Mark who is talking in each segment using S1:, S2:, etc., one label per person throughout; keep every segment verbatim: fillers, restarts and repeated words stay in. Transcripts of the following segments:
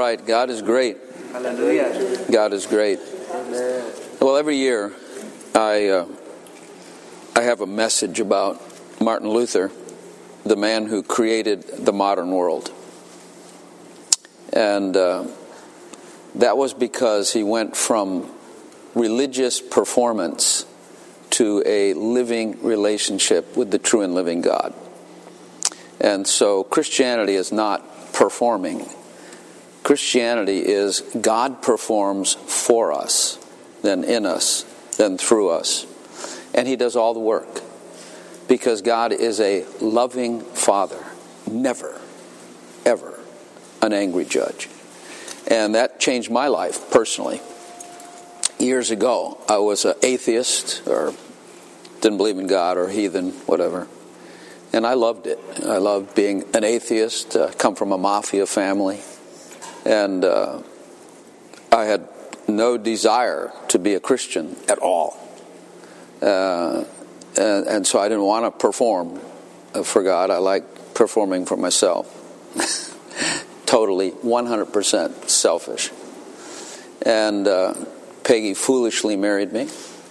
S1: right. God is great.
S2: Hallelujah.
S1: God is great.
S2: Amen.
S1: Well, every year I uh, I have a message about Martin Luther, the man who created the modern world. And uh, that was because he went from religious performance to a living relationship with the true and living God. And so Christianity is not performing. Christianity is God performs for us, then in us, then through us. And He does all the work. Because God is a loving Father, never, ever an angry judge. And that changed my life personally. Years ago, I was an atheist, or didn't believe in God, or heathen, whatever. And I loved it. I loved being an atheist, uh, come from a mafia family. And uh, I had no desire to be a Christian at all. Uh, and, and so I didn't want to perform for God. I liked performing for myself. Totally, one hundred percent selfish. And uh, Peggy foolishly married me.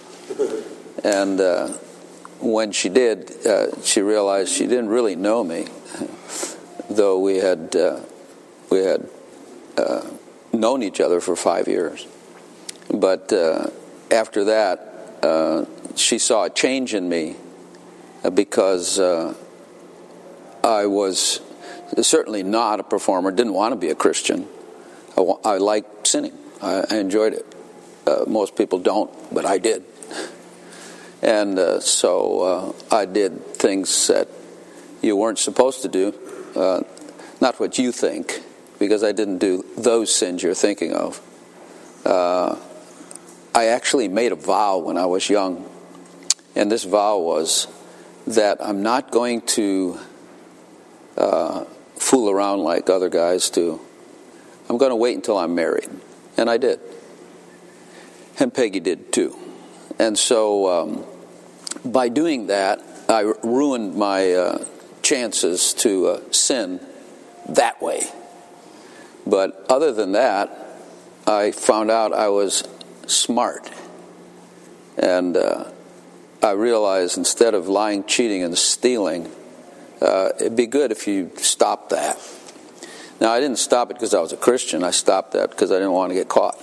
S1: And uh, when she did, uh, she realized she didn't really know me, though we had uh, we had uh, known each other for five years. But uh, after that, uh, she saw a change in me because uh, I was certainly not a performer, didn't want to be a Christian. I, I liked sinning. I, I enjoyed it. Uh, most people don't, but I did. And uh, so uh, I did things that you weren't supposed to do, uh, not what you think, because I didn't do those sins you're thinking of. Uh, I actually made a vow when I was young, and this vow was that I'm not going to uh, fool around like other guys do. I'm going to wait until I'm married. And I did. And Peggy did too. And so um, by doing that, I ruined my uh, chances to uh, sin that way. But other than that, I found out I was smart. And uh, I realized instead of lying, cheating, and stealing, uh, it'd be good if you stopped that. Now, I didn't stop it because I was a Christian. I stopped that because I didn't want to get caught.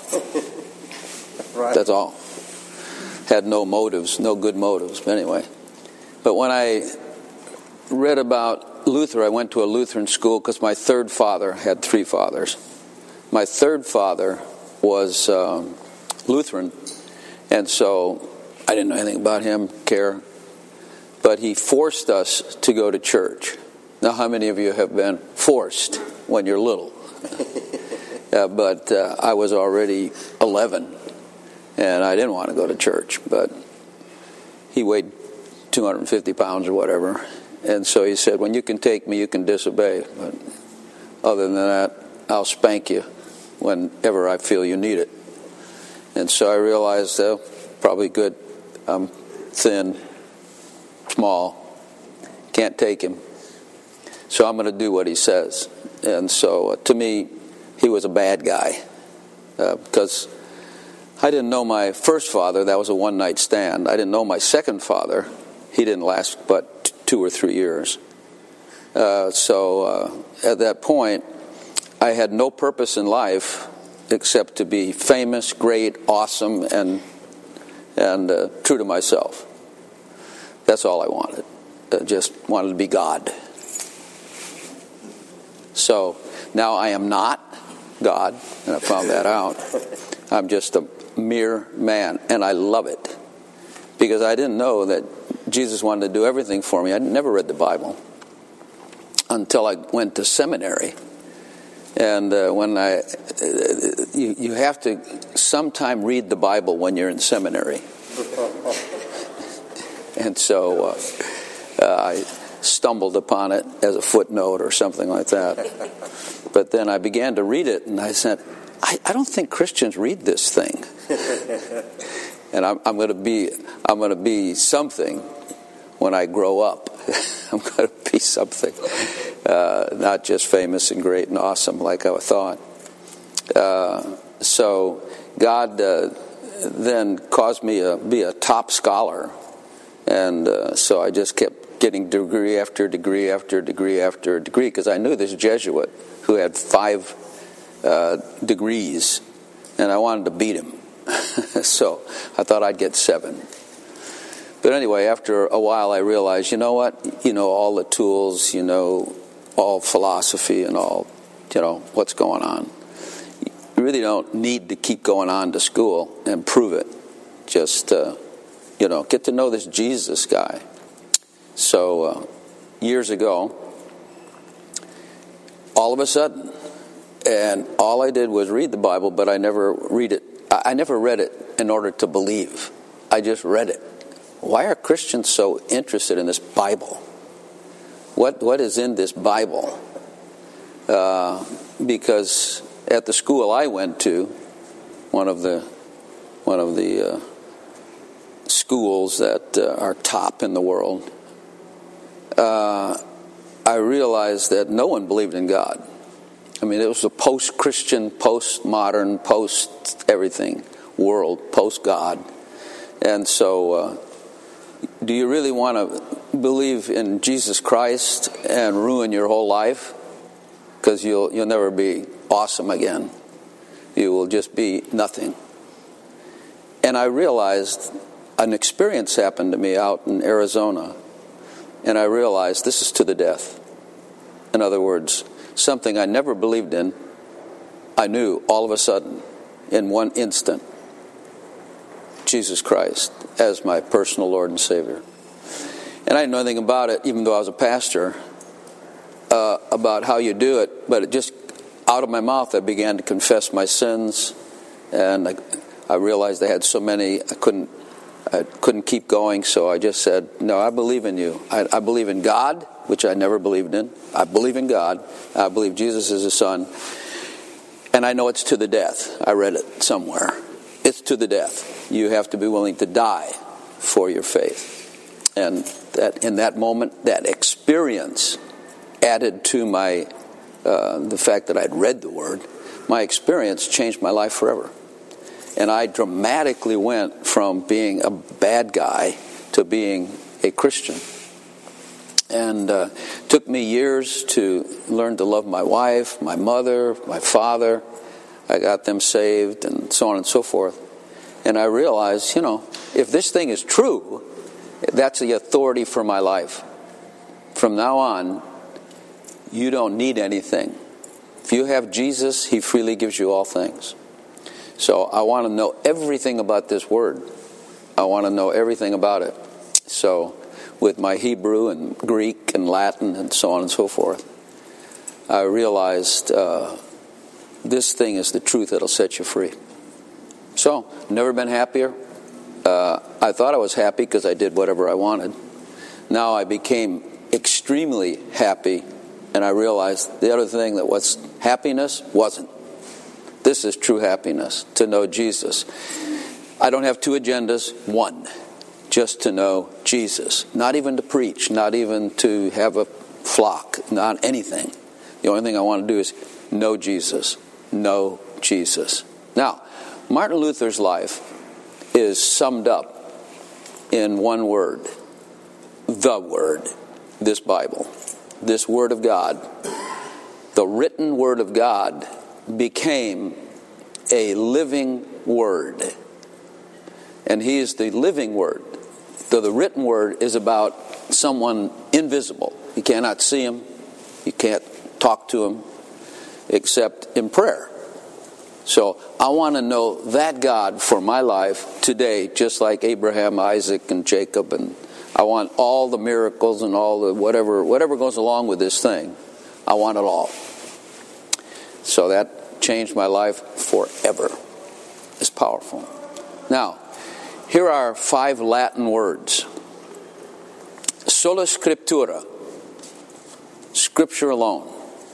S1: Right. That's all. Had no motives, no good motives, but anyway. But when I read about Luther, I went to a Lutheran school because my third father had three fathers. My third father was um, Lutheran, and so I didn't know anything about him, care. But he forced us to go to church. Now, how many of you have been forced when you're little? uh, but uh, I was already eleven. And I didn't want to go to church, but he weighed two hundred fifty pounds or whatever. And so he said, when you can take me, you can disobey. But other than that, I'll spank you whenever I feel you need it. And so I realized, uh, probably good. I'm thin, small, can't take him. So I'm going to do what he says. And so uh, to me, he was a bad guy uh, because I didn't know my first father. That was a one-night stand. I didn't know my second father. He didn't last but t- two or three years. Uh, so uh, at that point, I had no purpose in life except to be famous, great, awesome, and and uh, true to myself. That's all I wanted. I just wanted to be God. So now I am not God, and I found that out. I'm just a mere man, and I love it because I didn't know that Jesus wanted to do everything for me. I never read the Bible until I went to seminary, and uh, when I uh, you, you have to sometime read the Bible when you're in seminary. And so uh, uh, I stumbled upon it as a footnote or something like that. But then I began to read it, and I said, I, I don't think Christians read this thing. And I'm, I'm going to be, I'm going to be something when I grow up. I'm going to be something, uh, not just famous and great and awesome like I thought. Uh, so God uh, then caused me to be a top scholar. And uh, so I just kept getting degree after degree after degree after degree, because I knew this Jesuit who had five uh, degrees, and I wanted to beat him. So I thought I'd get seven. But anyway, after a while I realized, you know what? You know all the tools, you know all philosophy and all, you know, what's going on. You really don't need to keep going on to school and prove it. Just, uh, you know, get to know this Jesus guy. So uh, years ago, all of a sudden, and all I did was read the Bible, but I never read it. I never read it in order to believe. I just read it. Why are Christians so interested in this Bible? What what is in this Bible? Uh, because at the school I went to, one of the one of the uh, schools that uh, are top in the world, uh, I realized that no one believed in God. I mean, it was a post-Christian, post-modern, post-everything world, post-God. And so, uh, do you really want to believe in Jesus Christ and ruin your whole life? Because you'll you'll never be awesome again. You will just be nothing. And I realized an experience happened to me out in Arizona, and I realized this is to the death. In other words, something I never believed in, I knew all of a sudden, in one instant, Jesus Christ as my personal Lord and Savior. And I didn't know anything about it, even though I was a pastor, uh, about how you do it, but it just, out of my mouth, I began to confess my sins, and I, I realized I had so many, I couldn't I couldn't keep going, so I just said, no, I believe in you. I, I believe in God, which I never believed in. I believe in God. I believe Jesus is His Son. And I know it's to the death. I read it somewhere. It's to the death. You have to be willing to die for your faith. And that in that moment, that experience added to my, uh, the fact that I'd read the Word, my experience changed my life forever. And I dramatically went from being a bad guy to being a Christian. And uh, it took me years to learn to love my wife, my mother, my father. I got them saved and so on and so forth. And I realized, you know, if this thing is true, that's the authority for my life. From now on, you don't need anything. If you have Jesus, He freely gives you all things. So I want to know everything about this Word. I want to know everything about it. So with my Hebrew and Greek and Latin and so on and so forth, I realized uh, this thing is the truth that'll set you free. So, never been happier. Uh, I thought I was happy because I did whatever I wanted. Now I became extremely happy, and I realized the other thing that was happiness wasn't. This is true happiness, to know Jesus. I don't have two agendas, one. Just to know Jesus. Not even to preach, not even to have a flock, not anything. The only thing I want to do is know Jesus. Know Jesus. Now, Martin Luther's life is summed up in one word. The Word. This Bible. This Word of God. The written Word of God became a living Word. And He is the living Word. Though the written Word is about someone invisible. You cannot see Him. You can't talk to Him except in prayer. So I want to know that God for my life today, just like Abraham, Isaac, and Jacob. And I want all the miracles and all the whatever whatever goes along with this thing. I want it all. So that changed my life forever. It's powerful. Now, here are five Latin words. Sola Scriptura. Scripture alone.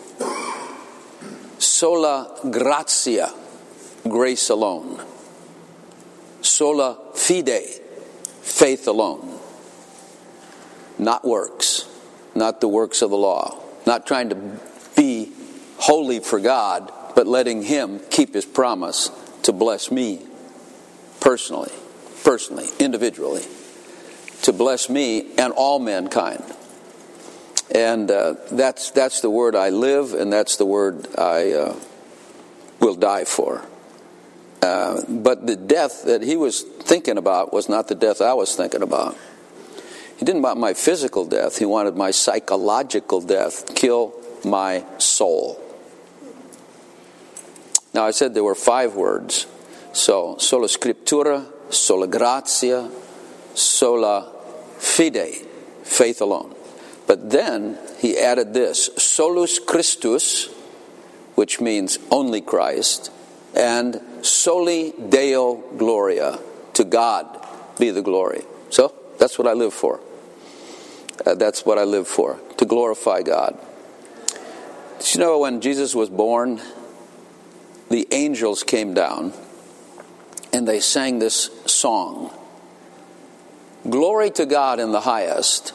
S1: Sola gratia. Grace alone. Sola fide. Faith alone. Not works. Not the works of the law. Not trying to be holy for God, but letting him keep his promise to bless me personally, personally, individually, to bless me and all mankind. And uh, that's that's the word I live, and that's the word I uh, will die for. Uh, but the death that he was thinking about was not the death I was thinking about. He didn't want my physical death. He wanted my psychological death. Kill my soul. Now, I said there were five words. So, sola scriptura, sola gratia, sola fide, faith alone. But then he added this, solus Christus, which means only Christ, and soli Deo gloria, to God be the glory. So, that's what I live for. Uh, that's what I live for, to glorify God. Did you know when Jesus was born, the angels came down and they sang this song. Glory to God in the highest.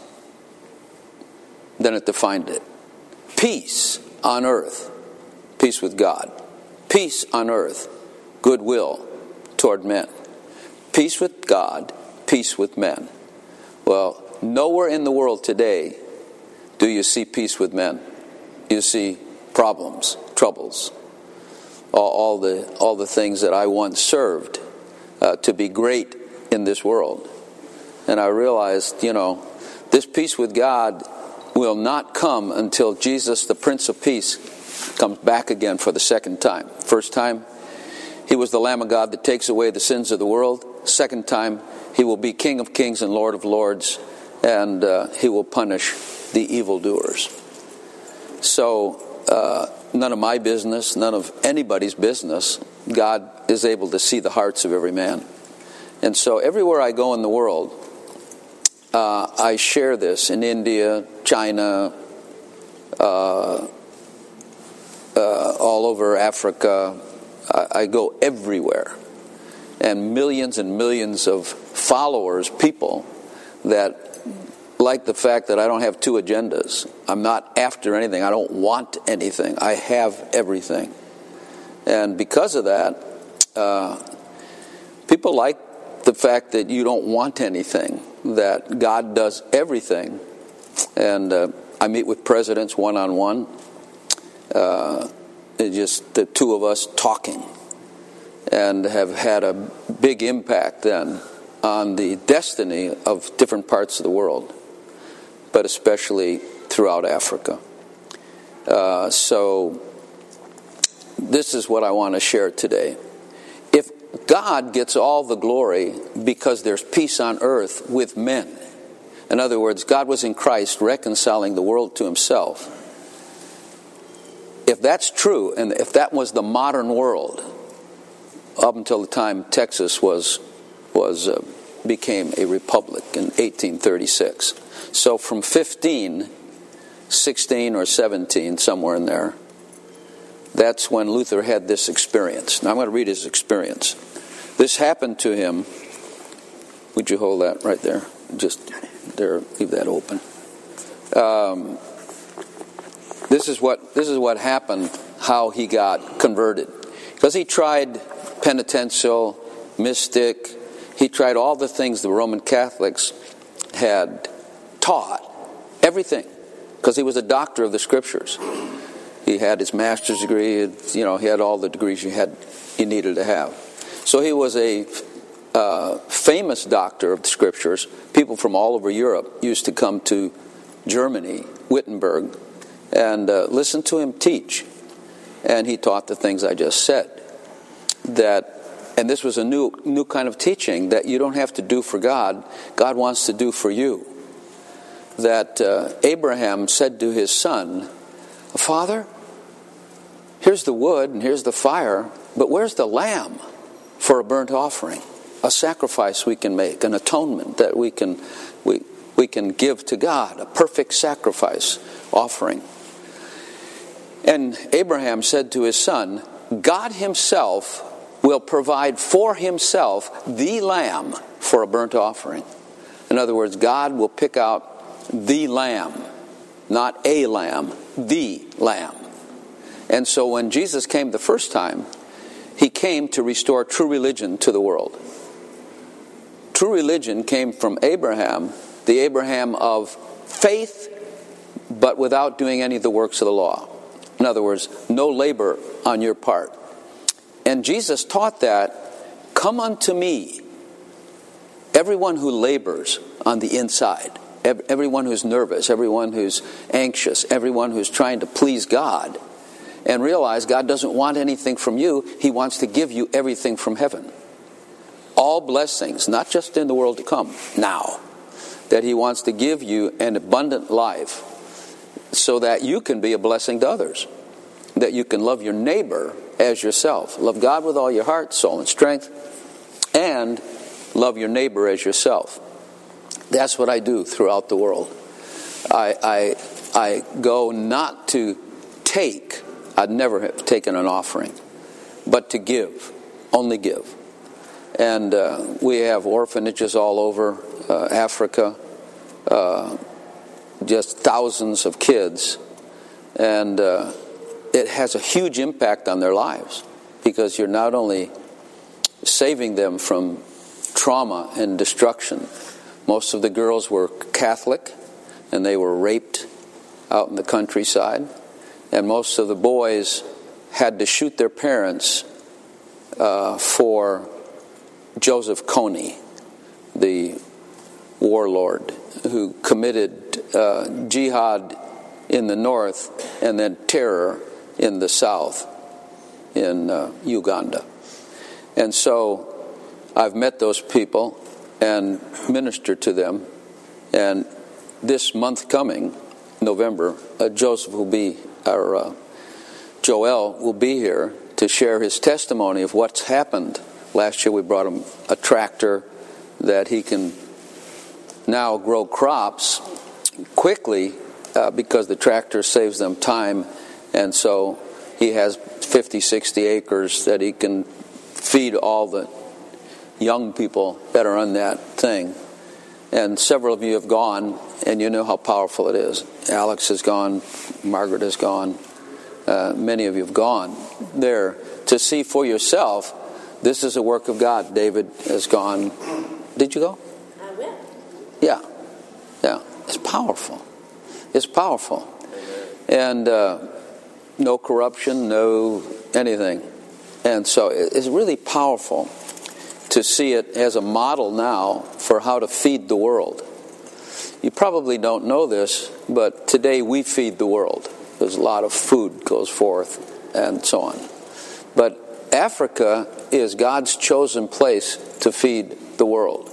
S1: Then it defined it. Peace on earth. Peace with God. Peace on earth. Goodwill toward men. Peace with God. Peace with men. Well, nowhere in the world today do you see peace with men. You see problems, troubles. All, all the all the things that I once served uh, to be great in this world. And I realized, you know, this peace with God will not come until Jesus, the Prince of Peace, comes back again for the second time. First time, he was the Lamb of God that takes away the sins of the world. Second time, he will be King of Kings and Lord of Lords, and uh, he will punish the evildoers. So, uh, none of my business, none of anybody's business. God is able to see the hearts of every man. And so everywhere I go in the world, uh, I share this in India, China, uh, uh, all over Africa. I, I go everywhere. And millions and millions of followers, people that like the fact that I don't have two agendas. I'm not after anything. I don't want anything. I have everything. And because of that, uh, people like the fact that you don't want anything, that God does everything. And uh, I meet with presidents one-on-one. Uh, it's just the two of us talking, and have had a big impact then on the destiny of different parts of the world, but especially throughout Africa. Uh, so this is what I want to share today. If God gets all the glory because there's peace on earth with men, in other words, God was in Christ reconciling the world to himself. If that's true, and if that was the modern world, up until the time Texas was was uh, became a republic in eighteen thirty-six. So from fifteen, sixteen or seventeen, somewhere in there, that's when Luther had this experience. Now I'm going to read his experience. This happened to him. Would you hold that right there? Just there, leave that open. Um, this is what this is what happened. How he got converted, because he tried penitential, mystic. He tried all the things the Roman Catholics had taught, everything, because he was a doctor of the Scriptures. He had his master's degree. You know, he had all the degrees you had, you needed to have. So he was a uh, famous doctor of the Scriptures. People from all over Europe used to come to Germany, Wittenberg, and uh, listen to him teach. And he taught the things I just said. That, and this was a new new kind of teaching that you don't have to do for God. God wants to do for you. That uh, Abraham said to his son, "Father, here's the wood and here's the fire, but where's the lamb for a burnt offering? A sacrifice we can make, an atonement that we can we we can give to God, a perfect sacrifice offering." And Abraham said to his son, God himself will provide for himself the lamb for a burnt offering. In other words, God will pick out the lamb, not a lamb, the lamb. And so when Jesus came the first time, he came to restore true religion to the world. True religion came from Abraham, the Abraham of faith, but without doing any of the works of the law. In other words, no labor on your part. And Jesus taught that, come unto me, everyone who labors on the inside, everyone who's nervous, everyone who's anxious, everyone who's trying to please God, and realize God doesn't want anything from you. He wants to give you everything from heaven. All blessings, not just in the world to come, now. That he wants to give you an abundant life so that you can be a blessing to others. That you can love your neighbor as yourself. Love God with all your heart, soul, and strength. And love your neighbor as yourself. That's what I do throughout the world. I, I, I go not to take. I'd never have taken an offering. But to give. Only give. And uh, we have orphanages all over uh, Africa. Uh, just thousands of kids. And uh, it has a huge impact on their lives. Because you're not only saving them from trauma and destruction. Most of the girls were Catholic. And they were raped out in the countryside. And most of the boys had to shoot their parents uh, for Joseph Kony, the warlord who committed uh, jihad in the north and then terror in the south, in uh, Uganda. And so I've met those people and ministered to them. And this month coming, November, uh, Joseph will be Our uh, Joel will be here to share his testimony of what's happened. Last year we brought him a tractor that he can now grow crops quickly uh, because the tractor saves them time. And so he has fifty, sixty acres that he can feed all the young people that are on that thing. And several of you have gone, and you know how powerful it is. Alex has gone, Margaret has gone, uh, many of you have gone there to see for yourself. This is a work of God. David has gone. Did you go?
S3: I will.
S1: Yeah, yeah. It's powerful. It's powerful. And uh, no corruption, no anything. And so it's really powerful to see it as a model now for how to feed the world. You probably don't know this, but today we feed the world. There's a lot of food goes forth and so on. But Africa is God's chosen place to feed the world.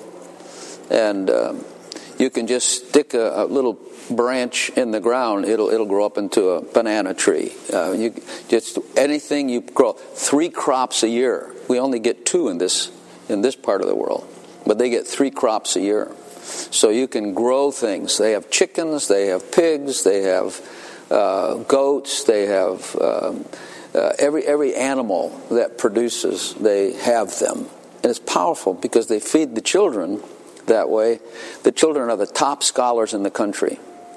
S1: And um, you can just stick a, a little branch in the ground, it'll it'll grow up into a banana tree. Uh, you just anything you grow, three crops a year. We only get two in this in this part of the world, but they get three crops a year. So you can grow things. They have chickens, they have pigs, they have uh, goats, they have um, uh, every every animal that produces. They have them, and it's powerful because they feed the children that way. The children are the top scholars in the country,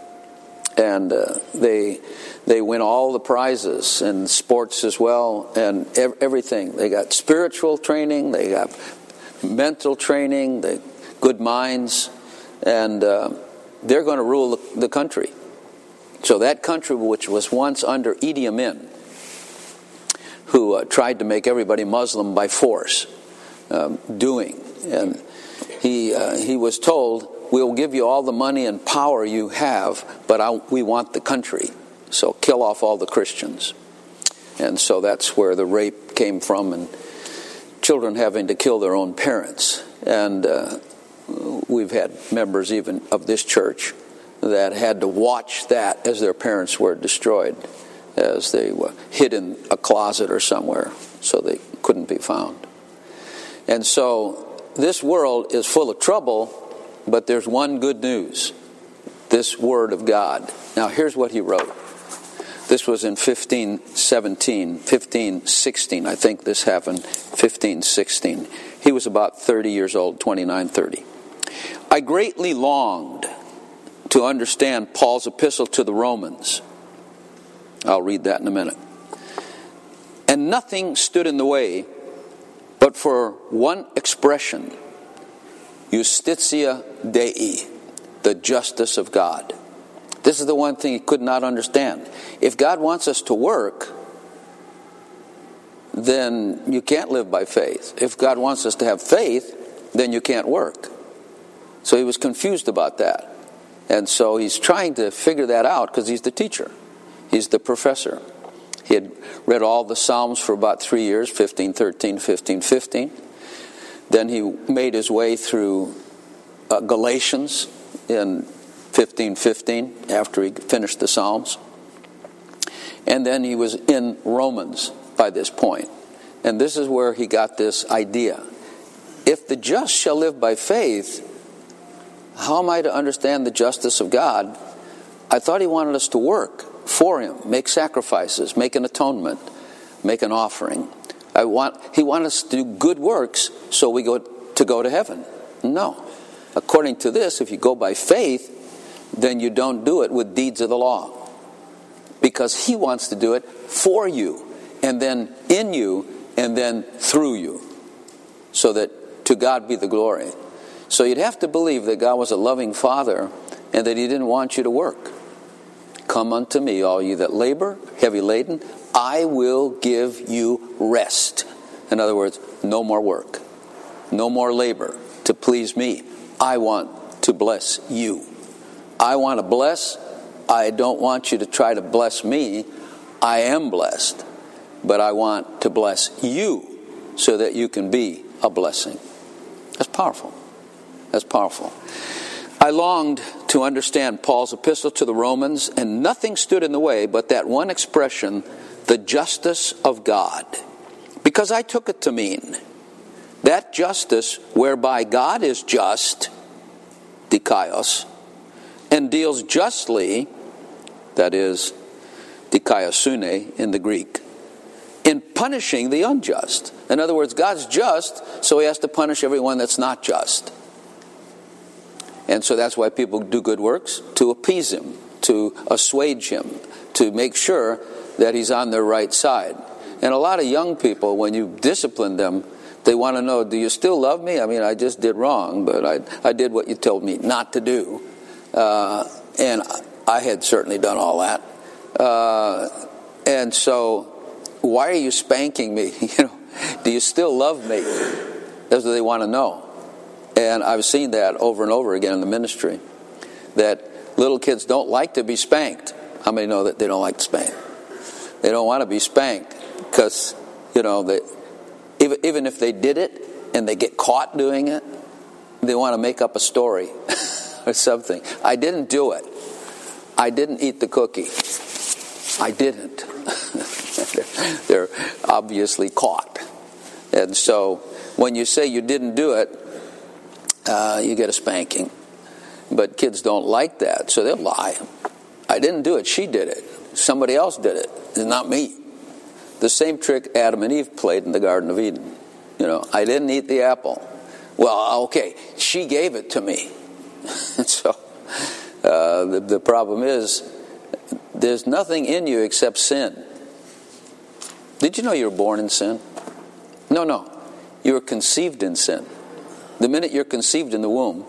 S1: and uh, they they win all the prizes in sports as well, and ev- everything. They got spiritual training, they got mental training, they good minds, and uh, they're going to rule the, the country. So that country, which was once under Idi Amin, who uh, tried to make everybody Muslim by force, um, doing, and he uh, he was told, "We'll give you all the money and power you have, but I, we want the country. So kill off all the Christians." And so that's where the rape came from, and children having to kill their own parents. And uh, we've had members even of this church that had to watch that as their parents were destroyed, as they were hid in a closet or somewhere so they couldn't be found. And so this world is full of trouble, but there's one good news: this Word of God. Now here's what he wrote. This was in fifteen seventeen, fifteen sixteen, I think this happened, fifteen sixteen. He was about thirty years old, twenty-nine, thirty. "I greatly longed to understand Paul's epistle to the Romans." I'll read that in a minute. And nothing stood in the way but for one expression, Justitia Dei, the justice of God. This is the one thing he could not understand. If God wants us to work, then you can't live by faith. If God wants us to have faith, then you can't work. So he was confused about that. And so he's trying to figure that out because he's the teacher. He's the professor. He had read all the Psalms for about three years, fifteen thirteen, fifteen fifteen. Then he made his way through uh, Galatians in fifteen fifteen after he finished the Psalms. And then he was in Romans by this point. And this is where he got this idea. If the just shall live by faith, how am I to understand the justice of God? I thought he wanted us to work for him, make sacrifices, make an atonement, make an offering. I want he wanted us to do good works so we go to go to heaven. No. According to this, if you go by faith, then you don't do it with deeds of the law. Because he wants to do it for you, and then in you, and then through you. So that to God be the glory. So you'd have to believe that God was a loving Father and that he didn't want you to work. Come unto me, all you that labor, heavy laden, I will give you rest. In other words, no more work. No more labor to please me. I want to bless you. I want to bless. I don't want you to try to bless me. I am blessed. But I want to bless you so that you can be a blessing. That's powerful. That's powerful. I longed to understand Paul's epistle to the Romans, and nothing stood in the way but that one expression, the justice of God. Because I took it to mean that justice whereby God is just, dikaios, and deals justly, that is, dikaiosune in the Greek, in punishing the unjust. In other words, God's just, so he has to punish everyone that's not just. And so that's why people do good works, to appease him, to assuage him, to make sure that he's on their right side. And a lot of young people, when you discipline them, they want to know, do you still love me? I mean, I just did wrong, but I, I did what you told me not to do. Uh, and I had certainly done all that. Uh, and so, why are you spanking me? You know, do you still love me? That's what they want to know. And I've seen that over and over again in the ministry, that little kids don't like to be spanked. How many know that they don't like to spank? They don't want to be spanked because, you know, they, even, even if they did it and they get caught doing it, they want to make up a story or something. I didn't do it. I didn't eat the cookie. I didn't. They're obviously caught. And so when you say you didn't do it, Uh, you get a spanking. But kids don't like that, so they'll lie. I didn't do it. She did it. Somebody else did it. It's not me. The same trick Adam and Eve played in the Garden of Eden. You know, I didn't eat the apple. Well, okay, she gave it to me. so uh, the, the problem is, there's nothing in you except sin. Did you know you were born in sin? No, no. You were conceived in sin. The minute you're conceived in the womb,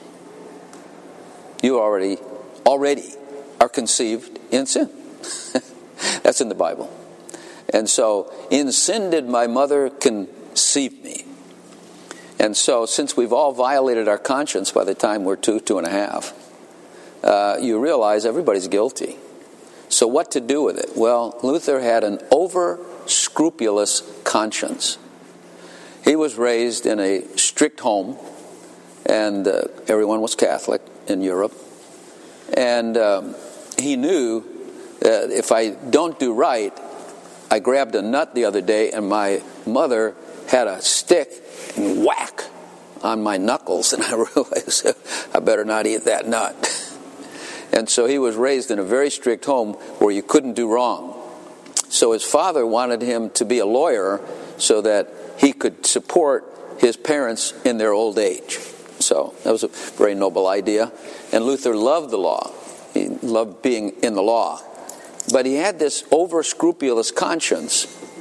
S1: you already already are conceived in sin. That's in the Bible. And so, in sin did my mother conceive me. And so, since we've all violated our conscience by the time we're two, two and a half, uh, you realize everybody's guilty. So what to do with it? Well, Luther had an over-scrupulous conscience. He was raised in a strict home, and uh, everyone was Catholic in Europe. And um, he knew that if I don't do right, I grabbed a nut the other day, and my mother had a stick and whack on my knuckles, and I realized I better not eat that nut. And so he was raised in a very strict home where you couldn't do wrong. So his father wanted him to be a lawyer so that he could support his parents in their old age. So that was a very noble idea. And Luther loved the law. He loved being in the law. But he had this over-scrupulous conscience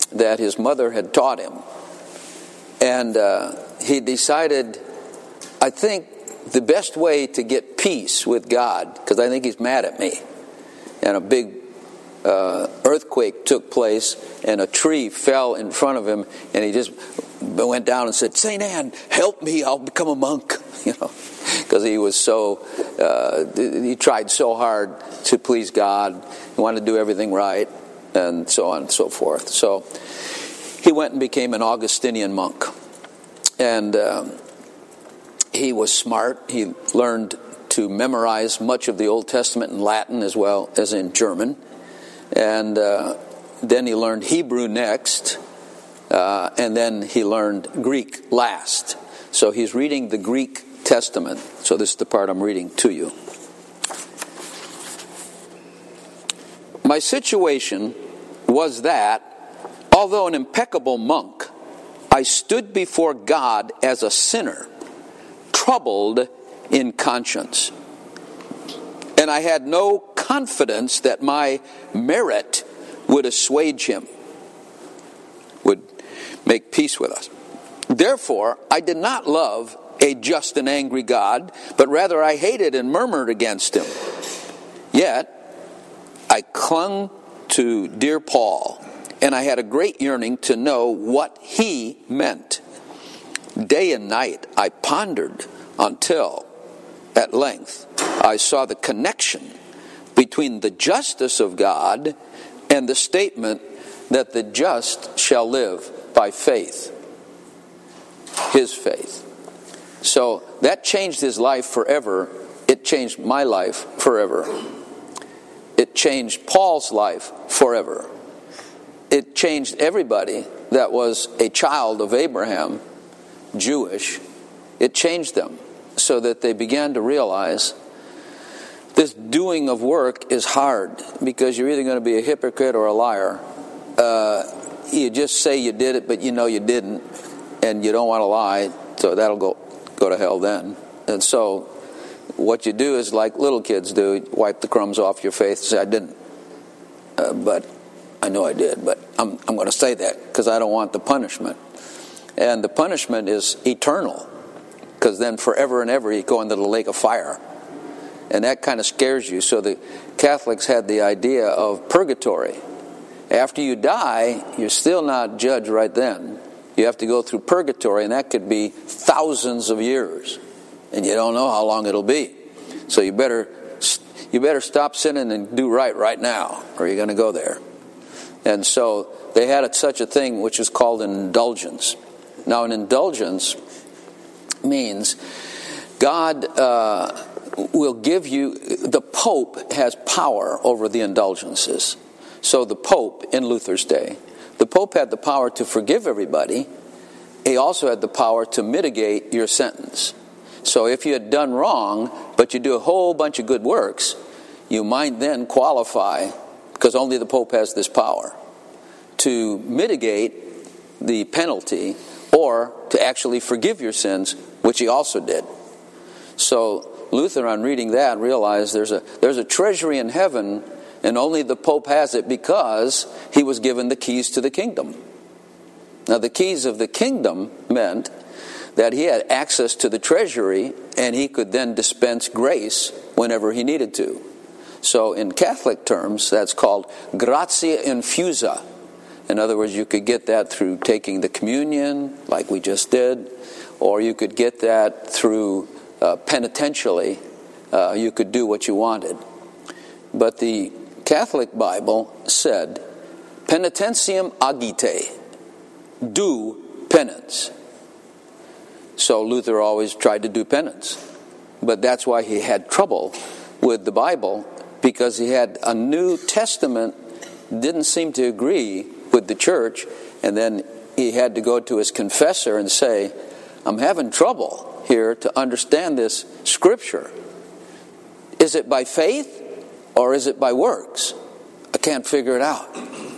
S1: that his mother had taught him. And uh, he decided, I think, the best way to get peace with God, because I think he's mad at me. And a big uh, earthquake took place, and a tree fell in front of him, and he just went down and said, "Saint Anne, help me, I'll become a monk." You know, because he was so, uh, he tried so hard to please God. He wanted to do everything right, and so on and so forth. So he went and became an Augustinian monk. And um, he was smart. He learned to memorize much of the Old Testament in Latin as well as in German. And uh, then he learned Hebrew next. Uh, and then he learned Greek last. So he's reading the Greek Testament. So this is the part I'm reading to you. My situation was that, although an impeccable monk, I stood before God as a sinner, troubled in conscience. And I had no confidence that my merit would assuage him, would make peace with us. Therefore, I did not love a just and angry God, but rather I hated and murmured against him. Yet, I clung to dear Paul, and I had a great yearning to know what he meant. Day and night I pondered until, at length, I saw the connection between the justice of God and the statement that the just shall live by faith. His faith. So that changed his life forever. It changed my life forever. It changed Paul's life forever. It changed everybody that was a child of Abraham, Jewish. It changed them so that they began to realize this doing of work is hard, because you're either going to be a hypocrite or a liar. Uh, you just say you did it, but you know you didn't, and you don't want to lie, so that'll go go to hell then. And so what you do is like little kids do, wipe the crumbs off your face and say, "I didn't, uh, but I know I did, but I'm, I'm going to say that because I don't want the punishment." And the punishment is eternal, because then forever and ever you go into the lake of fire. And that kind of scares you. So the Catholics had the idea of purgatory. After you die, you're still not judged right then. You have to go through purgatory, and that could be thousands of years. And you don't know how long it'll be. So you better you better stop sinning and do right right now, or you're going to go there. And so they had such a thing which is called an indulgence. Now, an indulgence means God uh, will give you, the Pope has power over the indulgences. So the Pope, in Luther's day, the Pope had the power to forgive everybody. He also had the power to mitigate your sentence. So if you had done wrong, but you do a whole bunch of good works, you might then qualify, because only the Pope has this power, to mitigate the penalty or to actually forgive your sins, which he also did. So Luther, on reading that, realized there's a there's a treasury in heaven, and only the Pope has it because he was given the keys to the kingdom. Now, the keys of the kingdom meant that he had access to the treasury, and he could then dispense grace whenever he needed to. So in Catholic terms, that's called gratia infusa. In other words, you could get that through taking the communion, like we just did, or you could get that through uh, penitentially. Uh, you could do what you wanted. But the Catholic Bible said, penitentiam agite, do penance. So Luther always tried to do penance. But that's why he had trouble with the Bible, because he had a New Testament, didn't seem to agree with the church, and then he had to go to his confessor and say, I'm having trouble here to understand this scripture. Is it by faith or is it by works? I can't figure it out.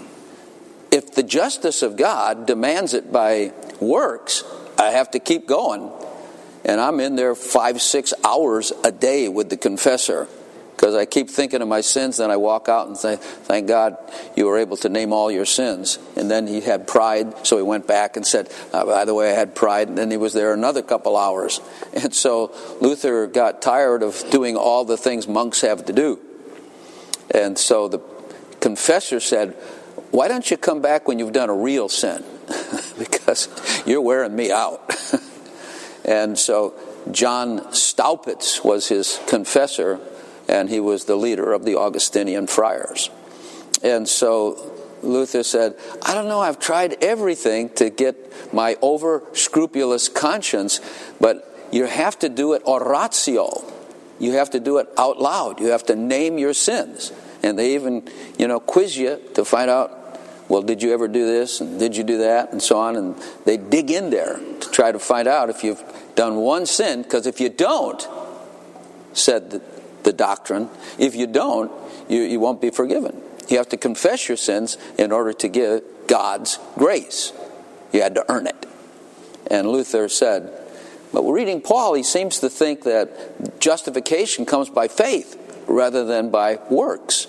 S1: If the justice of God demands it by works, I have to keep going. And I'm in there five, six hours a day with the confessor, because I keep thinking of my sins, then I walk out and say, thank God you were able to name all your sins. And then he had pride, so he went back and said, oh, by the way, I had pride. And then he was there another couple hours. And so Luther got tired of doing all the things monks have to do. And so the confessor said, why don't you come back when you've done a real sin? Because you're wearing me out. And so John Staupitz was his confessor, and he was the leader of the Augustinian friars. And so Luther said, I don't know, I've tried everything to get my over-scrupulous conscience, but you have to do it oratio. You have to do it out loud. You have to name your sins. And they even, you know, quiz you to find out, well, did you ever do this? And did you do that? And so on. And they dig in there to try to find out if you've done one sin. Because if you don't, said the, the doctrine, if you don't, you, you won't be forgiven. You have to confess your sins in order to get God's grace. You had to earn it. And Luther said, but reading Paul, he seems to think that justification comes by faith rather than by works.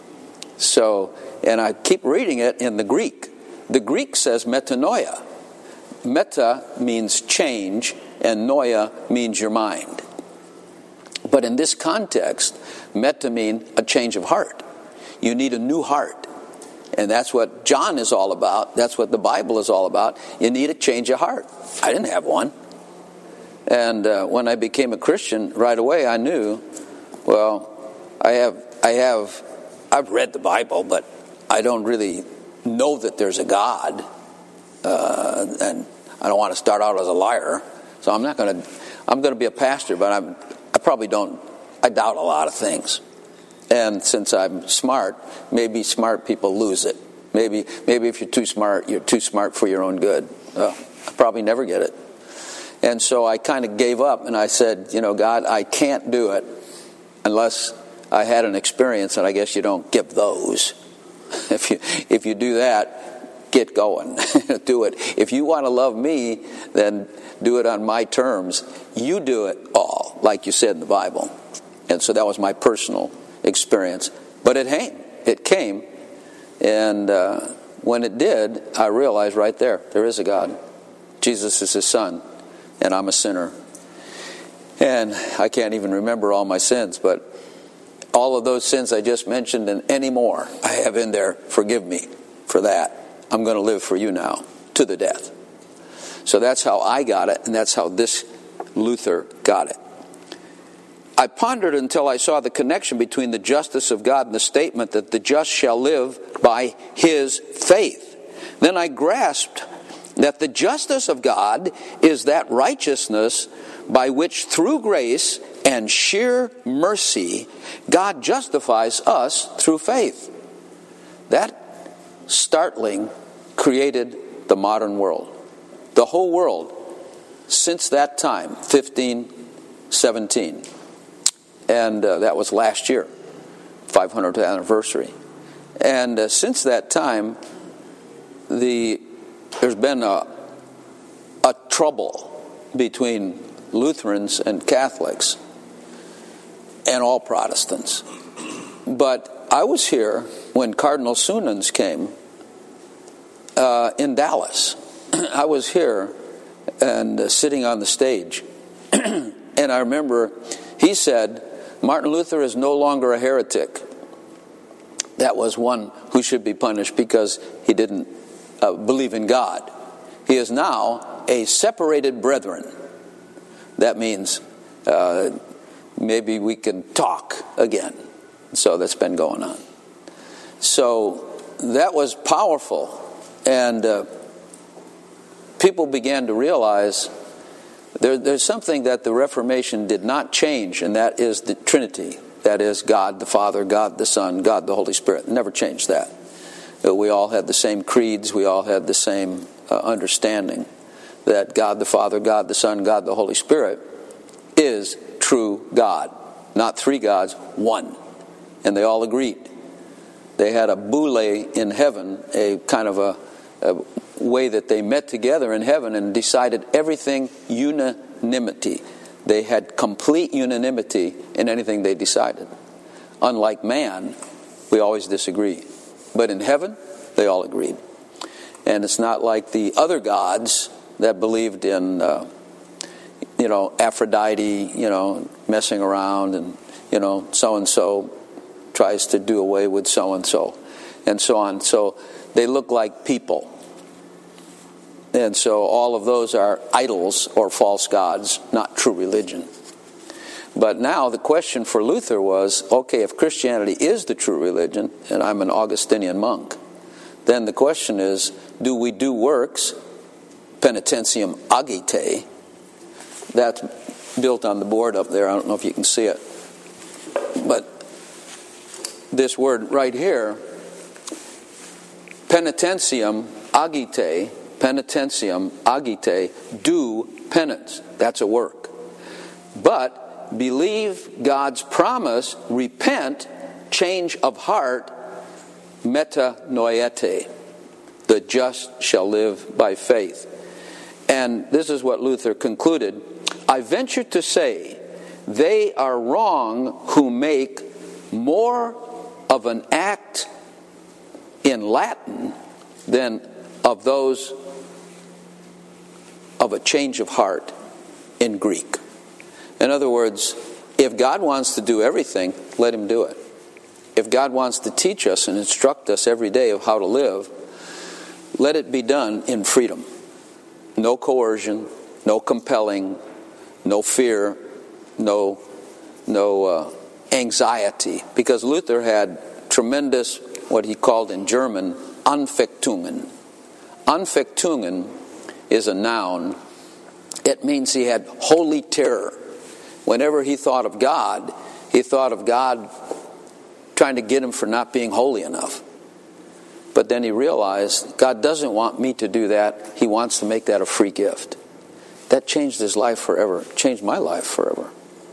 S1: So, and I keep reading it in the Greek. The Greek says metanoia. Meta means change, and noia means your mind. But in this context, meta means a change of heart. You need a new heart. And that's what John is all about. That's what the Bible is all about. You need a change of heart. I didn't have one. And uh, when I became a Christian, right away I knew, well, I have, I have, I've read the Bible, but I don't really know that there's a God. Uh, and I don't want to start out as a liar. So I'm not going to, I'm going to be a pastor, but I'm, I probably don't, I doubt a lot of things. And since I'm smart, maybe smart people lose it. Maybe, maybe if you're too smart, you're too smart for your own good. Well, I'll probably never get it. And so I kind of gave up, and I said, you know, God, I can't do it unless I had an experience, and I guess you don't give those. If you if you do that, get going. Do it. If you want to love me, then do it on my terms. You do it all, like you said in the Bible. And so that was my personal experience. But it came. It came. And uh, when it did, I realized right there, there is a God. Jesus is his son, and I'm a sinner. And I can't even remember all my sins, but all of those sins I just mentioned and any more I have in there, forgive me for that. I'm going to live for you now, to the death. So that's how I got it, and that's how this Luther got it. I pondered until I saw the connection between the justice of God and the statement that the just shall live by his faith. Then I grasped that the justice of God is that righteousness by which through grace and sheer mercy God justifies us through faith. That startling created the modern world. The whole world since that time, fifteen seventeen. And uh, that was last year, five hundredth anniversary. And uh, since that time, the there's been a, a trouble between Lutherans and Catholics and all Protestants. But I was here when Cardinal Sunans came uh, in Dallas. I was here and uh, sitting on the stage. And I remember he said, Martin Luther is no longer a heretic. That was one who should be punished because he didn't uh, believe in God. He is now a separated brethren. That means uh, maybe we can talk again. So that's been going on. So that was powerful. And uh, people began to realize there, there's something that the Reformation did not change, and that is the Trinity. That is God the Father, God the Son, God the Holy Spirit. Never changed that. We all had the same creeds. We all had the same uh, understanding that God the Father, God the Son, God the Holy Spirit is true God. Not three gods, one. And they all agreed. They had a boule in heaven, a kind of a, a way that they met together in heaven and decided everything unanimity. They had complete unanimity in anything they decided. unlike man, we always disagree. But in heaven, they all agreed. And it's not like the other gods that believed in, uh, you know, Aphrodite, you know, messing around, and, you know, so-and-so tries to do away with so-and-so, and so on. So they look like people. And so all of those are idols or false gods, not true religion. But now the question for Luther was, okay, if Christianity is the true religion, and I'm an Augustinian monk, then the question is, do we do works, penitentiam agite, that's built on the board up there, I don't know if you can see it, but this word right here, penitentiam agite, penitentiam agite, do penance, that's a work. But believe God's promise, repent, change of heart, metanoiete. The just shall live by faith. And this is what Luther concluded. I venture to say, they are wrong who make more of an act in Latin than of those of a change of heart in Greek. In other words, if God wants to do everything, let him do it. If God wants to teach us and instruct us every day of how to live, let it be done in freedom. No coercion, no compelling, no fear, no, no uh, anxiety. Because Luther had tremendous, what he called in German, Anfechtungen. Anfechtungen is a noun. It means he had holy terror. Whenever he thought of God, he thought of God trying to get him for not being holy enough. But then he realized God doesn't want me to do that. He wants to make that a free gift. That changed his life forever. Changed my life forever.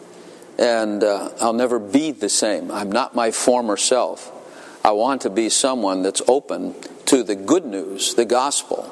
S1: And uh, I'll never be the same. I'm not my former self. I want to be someone that's open to the good news, the gospel.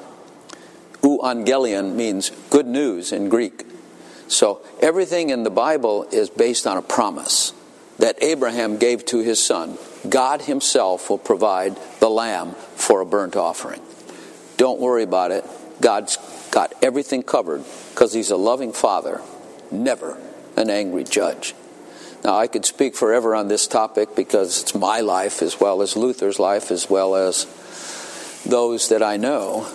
S1: Euangelion means good news in Greek. So everything in the Bible is based on a promise that Abraham gave to his son. God himself will provide the lamb for a burnt offering. Don't worry about it. God's got everything covered because he's a loving father, never an angry judge. Now, I could speak forever on this topic because it's my life as well as Luther's life, as well as those that I know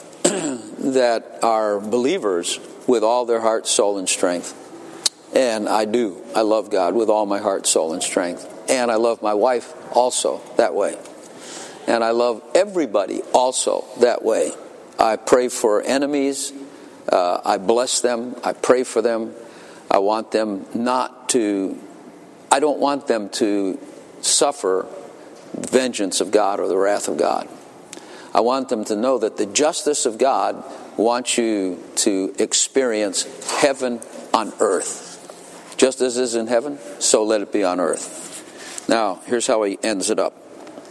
S1: that are believers with all their heart, soul, and strength. And I do. I love God with all my heart, soul, and strength. And I love my wife also that way. And I love everybody also that way. I pray for enemies. Uh, I bless them. I pray for them. I want them not to, I don't want them to suffer the vengeance of God or the wrath of God. I want them to know that the justice of God wants you to experience heaven on earth. Just as is in heaven, so let it be on earth. Now, here's how he ends it up.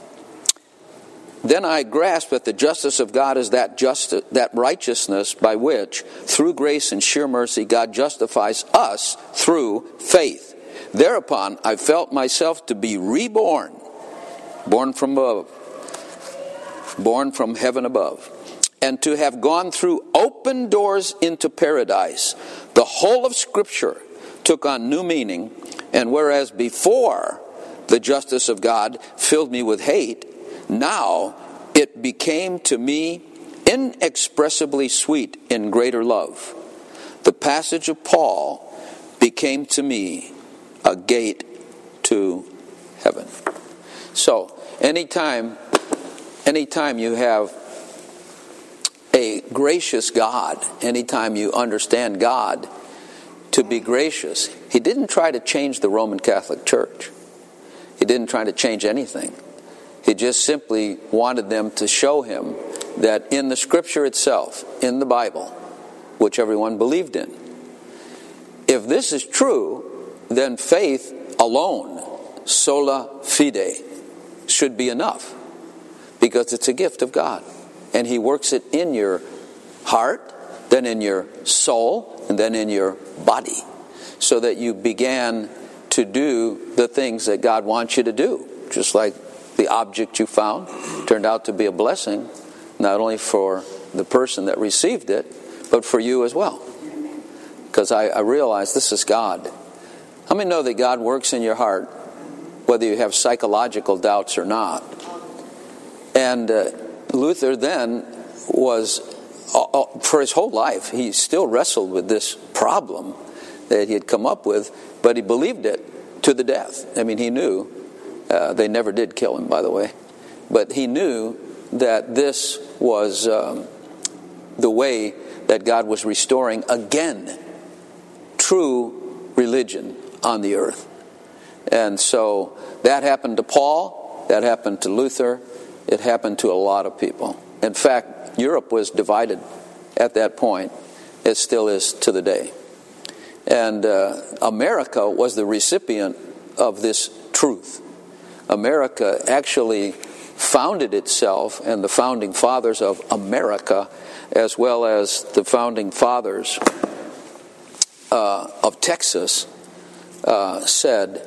S1: Then I grasp that the justice of God is that justice, that righteousness by which, through grace and sheer mercy, God justifies us through faith. Thereupon I felt myself to be reborn, born from above, born from heaven above, and to have gone through open doors into paradise. The whole of Scripture took on new meaning, and whereas before the justice of God filled me with hate, now it became to me inexpressibly sweet in greater love. The passage of Paul became to me a gate to heaven. So, anytime, anytime you have a gracious God, anytime you understand God to be gracious, he didn't try to change the Roman Catholic Church. He didn't try to change anything. He just simply wanted them to show him that in the Scripture itself, in the Bible, which everyone believed in, if this is true, then faith alone, sola fide, should be enough. Because it's a gift of God. And he works it in your heart, then in your soul, and then in your body. So that you began to do the things that God wants you to do. Just like the object you found turned out to be a blessing, not only for the person that received it, but for you as well. Because I, I realize this is God. How many know that God works in your heart, whether you have psychological doubts or not? And uh, Luther then was, uh, for his whole life, he still wrestled with this problem that he had come up with, but he believed it to the death. I mean, he knew, uh, they never did kill him, by the way, but he knew that this was um, the way that God was restoring again true religion on the earth. And so that happened to Paul, that happened to Luther, it happened to a lot of people. In fact, Europe was divided at that point. It still is to the day. And uh, America was the recipient of this truth. America actually founded itself, and the founding fathers of America, as well as the founding fathers uh, of Texas, uh, said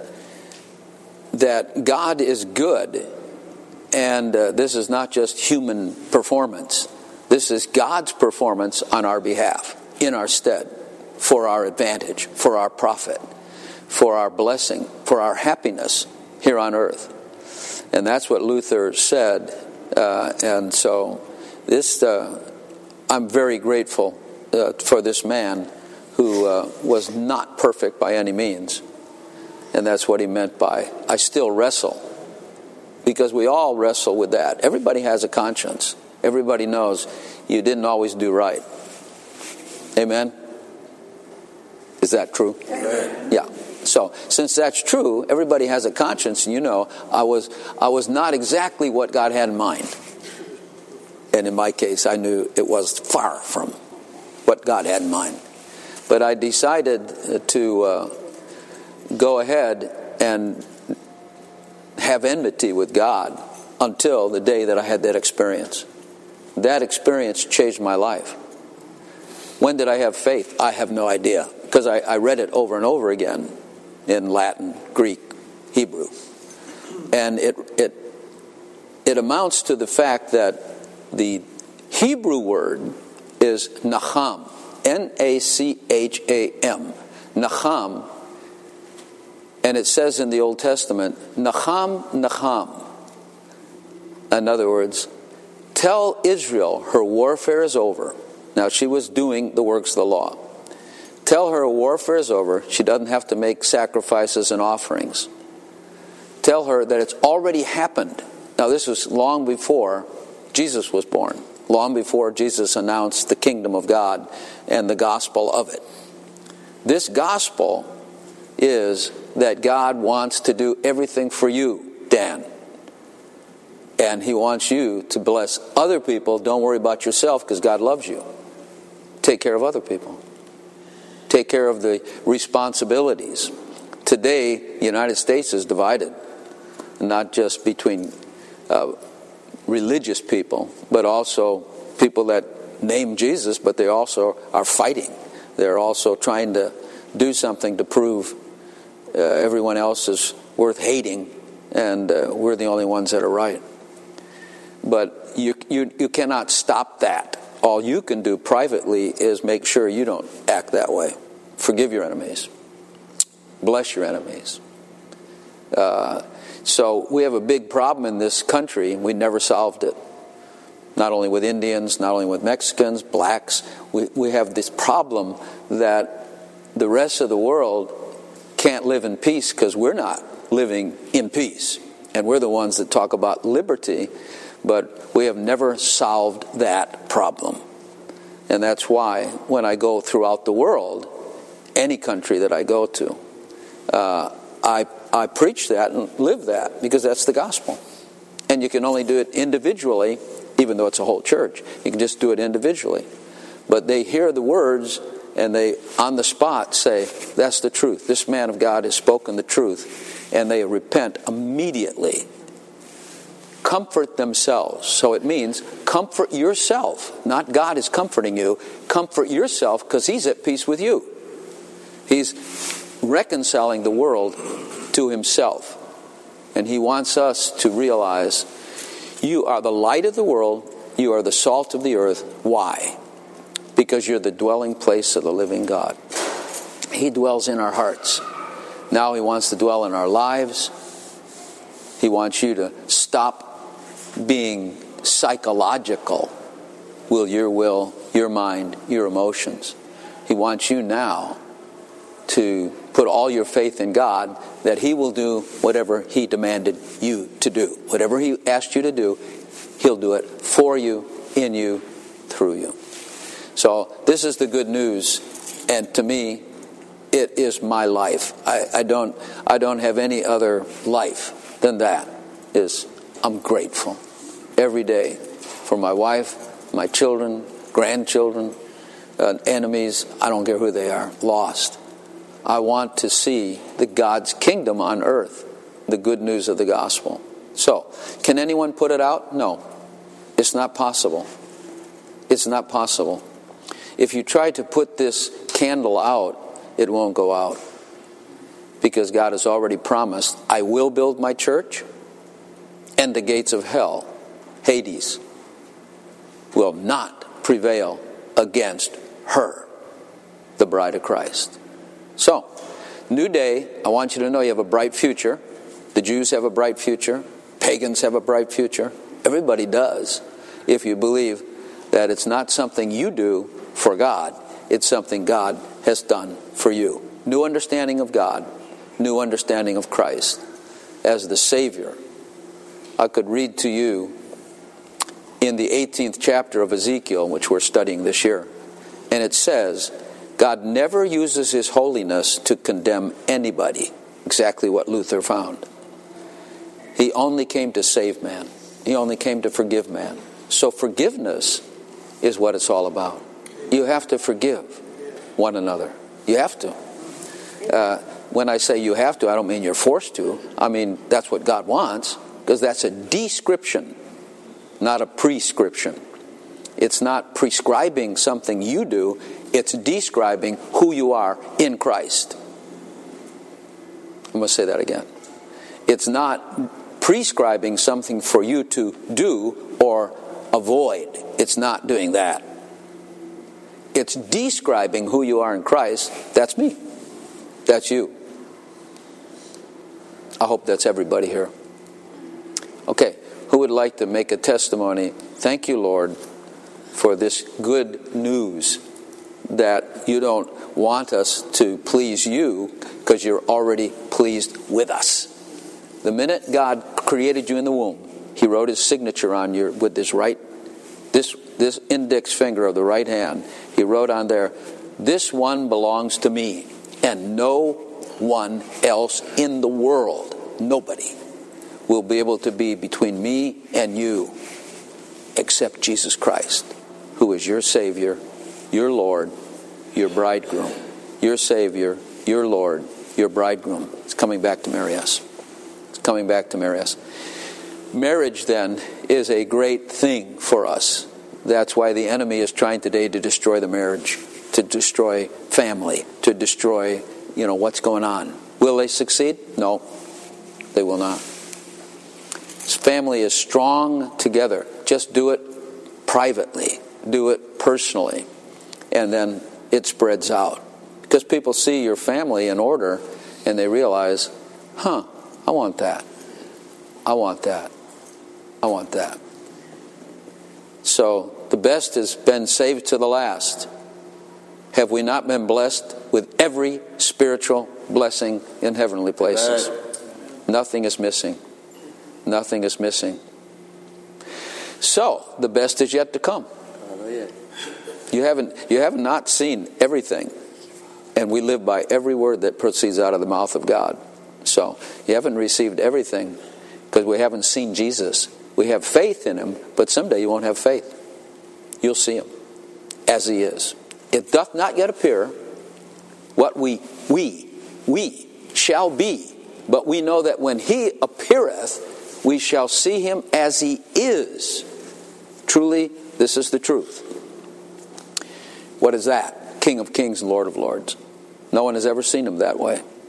S1: that God is good, and uh, this is not just human performance. This is God's performance on our behalf, in our stead, for our advantage, for our profit, for our blessing, for our happiness here on earth. And that's what Luther said. Uh, and so this, uh, I'm very grateful uh, for this man who uh, was not perfect by any means. And that's what he meant by, I still wrestle. Because we all wrestle with that. Everybody has a conscience. Everybody knows you didn't always do right. Amen? Is that true?
S2: Amen.
S1: Yeah. So, since that's true, everybody has a conscience, and you know, I was I was not exactly what God had in mind. And in my case, I knew it was far from what God had in mind. But I decided to uh, go ahead and have enmity with God until the day that I had that experience. That experience changed my life. When did I have faith? I have no idea, because I, I read it over and over again in Latin, Greek, Hebrew. And it it it amounts to the fact that the Hebrew word is nacham, N A C H A M, nacham. And it says in the Old Testament, nacham, nacham. In other words, tell Israel her warfare is over. Now, she was doing the works of the law. Tell her her warfare is over. She doesn't have to make sacrifices and offerings. Tell her that it's already happened. Now, this was long before Jesus was born. Long before Jesus announced the kingdom of God and the gospel of it. This gospel is that God wants to do everything for you, Dan. And He wants you to bless other people. Don't worry about yourself, because God loves you. Take care of other people. Take care of the responsibilities. Today, the United States is divided, not just between uh, religious people, but also people that name Jesus, but they also are fighting. They're also trying to do something to prove uh, everyone else is worth hating, and uh, we're the only ones that are right. But you, you you cannot stop that. All you can do privately is make sure you don't act that way. Forgive your enemies. Bless your enemies. Uh, so we have a big problem in this country. We never solved it. Not only with Indians, not only with Mexicans, blacks. We, we have this problem that the rest of the world can't live in peace because we're not living in peace. And we're the ones that talk about liberty. But we have never solved that problem. And that's why when I go throughout the world, any country that I go to, uh, I I preach that and live that, because that's the gospel. And you can only do it individually, even though it's a whole church. You can just do it individually. But they hear the words and they, on the spot, say, that's the truth. This man of God has spoken the truth. And they repent immediately. Comfort themselves. So it means comfort yourself. Not God is comforting you. Comfort yourself, because He's at peace with you. He's reconciling the world to himself. And he wants us to realize you are the light of the world, you are the salt of the earth. Why? Because you're the dwelling place of the living God. He dwells in our hearts. Now he wants to dwell in our lives. He wants you to stop being psychological. Will your will, your mind, your emotions. He wants you now to put all your faith in God that he will do whatever he demanded you to do. Whatever he asked you to do, he'll do it for you, in you, through you. So this is the good news, and to me, it is my life. I, I don't I don't have any other life than that. Is I'm grateful every day for my wife, my children, grandchildren, uh, enemies. I don't care who they are, lost. I want to see the God's kingdom on earth, the good news of the gospel. So, can anyone put it out? No. It's not possible. It's not possible. If you try to put this candle out, it won't go out. Because God has already promised, I will build my church, and the gates of hell, Hades, will not prevail against her, the bride of Christ. So, new day, I want you to know you have a bright future. The Jews have a bright future. Pagans have a bright future. Everybody does. If you believe that it's not something you do for God, it's something God has done for you. New understanding of God, new understanding of Christ as the Savior. I could read to you in the eighteenth chapter of Ezekiel, which we're studying this year. And it says, God never uses his holiness to condemn anybody. Exactly what Luther found. He only came to save man. He only came to forgive man. So forgiveness is what it's all about. You have to forgive one another. You have to. Uh, when I say you have to, I don't mean you're forced to. I mean, that's what God wants, because that's a description, not a prescription. It's not prescribing something you do, it's describing who you are in Christ. I'm going to say that again. It's not prescribing something for you to do or avoid. It's not doing that. It's describing who you are in Christ. That's me. That's you. I hope that's everybody here. Okay, who would like to make a testimony? Thank you, Lord, for this good news that you don't want us to please you because you're already pleased with us. The minute God created you in the womb, he wrote his signature on your with this right this this index finger of the right hand. He wrote on there, this one belongs to me and no one else in the world, nobody, will be able to be between me and you except Jesus Christ, who is your Savior, your Lord, your bridegroom. Your Savior, your Lord, your bridegroom. It's coming back to marry us. It's coming back to marry us. Marriage, then, is a great thing for us. That's why the enemy is trying today to destroy the marriage, to destroy family, to destroy, you know, what's going on. Will they succeed? No, they will not. Family is strong together. Just do it privately. Do it personally. And then it spreads out. Because people see your family in order and they realize, huh, I want that. I want that. I want that. So the best has been saved to the last. Have we not been blessed with every spiritual blessing in heavenly places? Right. Nothing is missing. Nothing is missing. So the best is yet to come. Hallelujah. You haven't you have not seen everything. And we live by every word that proceeds out of the mouth of God. So you haven't received everything because we haven't seen Jesus. We have faith in him, but someday you won't have faith. You'll see him as he is. It doth not yet appear what we, we, we shall be, but we know that when he appeareth, we shall see him as he is. Truly, this is the truth. What is that? King of kings and Lord of lords. No one has ever seen him that way.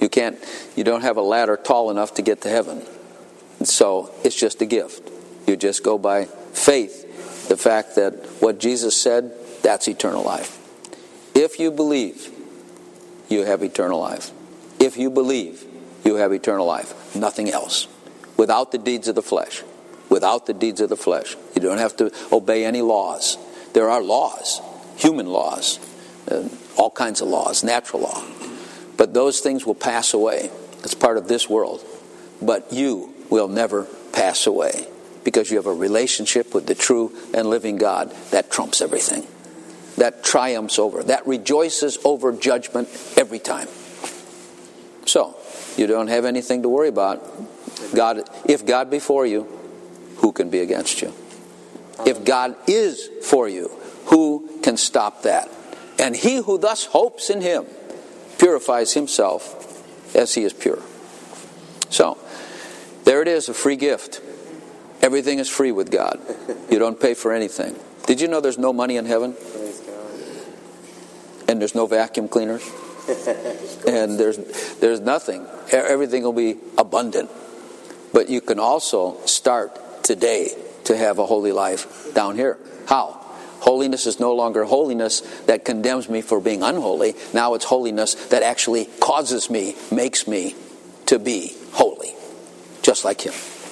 S1: You can't, you don't have a ladder tall enough to get to heaven. So it's just a gift. You just go by faith, the fact that what Jesus said, that's eternal life. If you believe, you have eternal life. If you believe, you have eternal life. Nothing else. Without the deeds of the flesh. Without the deeds of the flesh. You don't have to obey any laws. There are laws, human laws, uh, all kinds of laws, natural law. But those things will pass away. It's part of this world. But you will never pass away because you have a relationship with the true and living God that trumps everything. That triumphs over. That rejoices over judgment every time. So, you don't have anything to worry about. God, if God be for you, who can be against you? If God is for you, who can stop that? And he who thus hopes in him purifies himself as he is pure. So, there it is, a free gift. Everything is free with God. You don't pay for anything. Did you know there's no money in heaven?
S2: Praise God.
S1: And there's no vacuum cleaners? And there's there's nothing. Everything will be abundant. But you can also start today to have a holy life down here. How? Holiness is no longer holiness that condemns me for being unholy. Now it's holiness that actually causes me, makes me to be holy. Just like him.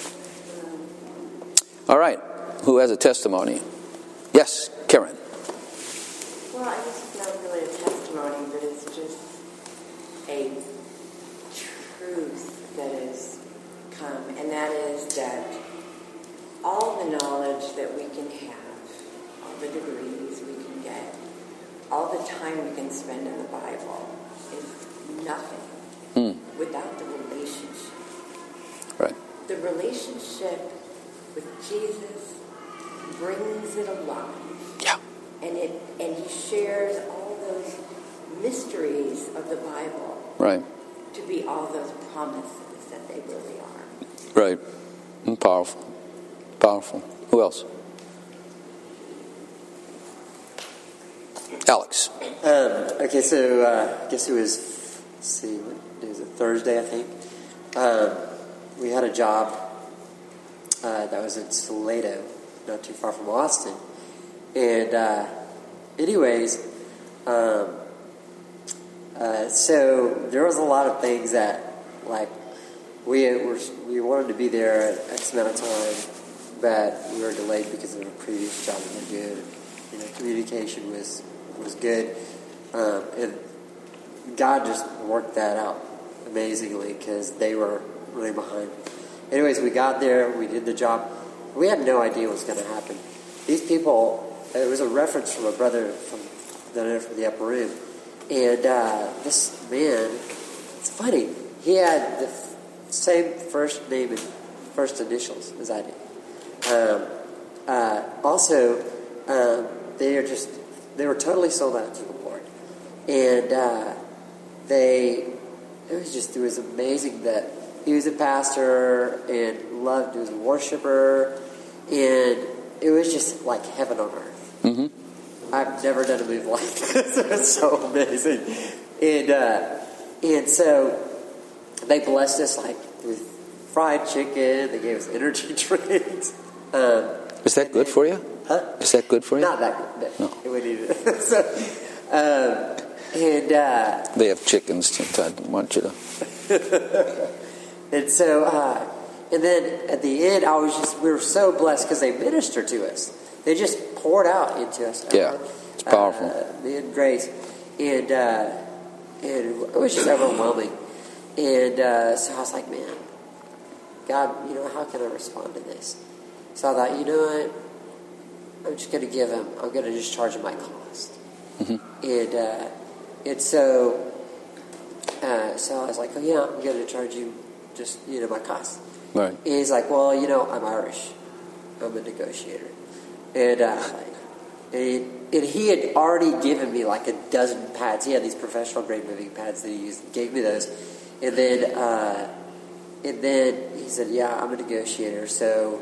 S1: All right. Who has a testimony? Yes, Karen.
S3: Well, I guess it's not really a testimony, but it's just a truth that has come, and that is that all the knowledge that we can have, all the degrees we can get, all the time we can spend in the Bible is nothing
S1: Mm.
S3: without the relationship.
S1: Right.
S3: The relationship with Jesus brings it alive.
S1: Yeah.
S3: And it and he shares all those mysteries of the Bible
S1: Right.
S3: to be all those promises that they really are.
S1: Right. And powerful. Powerful. Who else? Alex.
S2: Um, okay, so uh, I guess it was, let's see, what day was it? Thursday, I think. Um, we had a job uh, that was in Salado, not too far from Austin. And uh, anyways, um, uh, so there was a lot of things that, like, we were, we wanted to be there at X amount of time, but we were delayed because of a previous job that we did. You know, communication was was good, um, and God just worked that out amazingly because they were really behind. Anyways, we got there, we did the job. We had no idea what was going to happen. These people, it was a reference from a brother from down from the upper room, and uh, this man, it's funny, he had the f- same first name and first initials as I did. Um, uh, also, um, they are just they were totally sold out to the Lord, and uh, they it was just it was amazing that he was a pastor and loved, he was a worshiper, and it was just like heaven on earth.
S1: Mm-hmm.
S2: I've never done a move like this. It was so amazing, and uh, and so they blessed us like with fried chicken. They gave us energy drinks. Um,
S1: Is that good for you?
S2: Huh?
S1: Is that good for you?
S2: Not that good.
S1: No.
S2: We needed it. so, um, and uh,
S1: They have chickens sometimes. I want you to.
S2: and so uh, and then at the end, I was just we were so blessed because they ministered to us. They just poured out into us.
S1: Yeah, it's powerful.
S2: Uh, me and Grace, and uh, and it was just overwhelming. And uh, so I was like, man, God, you know, how can I respond to this? So I thought, you know what? I'm just going to give him, I'm going to just charge him my cost. Mm-hmm. And uh, and so, uh, so I was like, oh yeah, I'm going to charge you just, you know, my cost.
S1: Right.
S2: And he's like, well, you know, I'm Irish. I'm a negotiator. And, uh, and, and he had already given me like a dozen pads. He had these professional grade moving pads that he used. He gave me those. And then, uh, and then he said, yeah, I'm a negotiator, so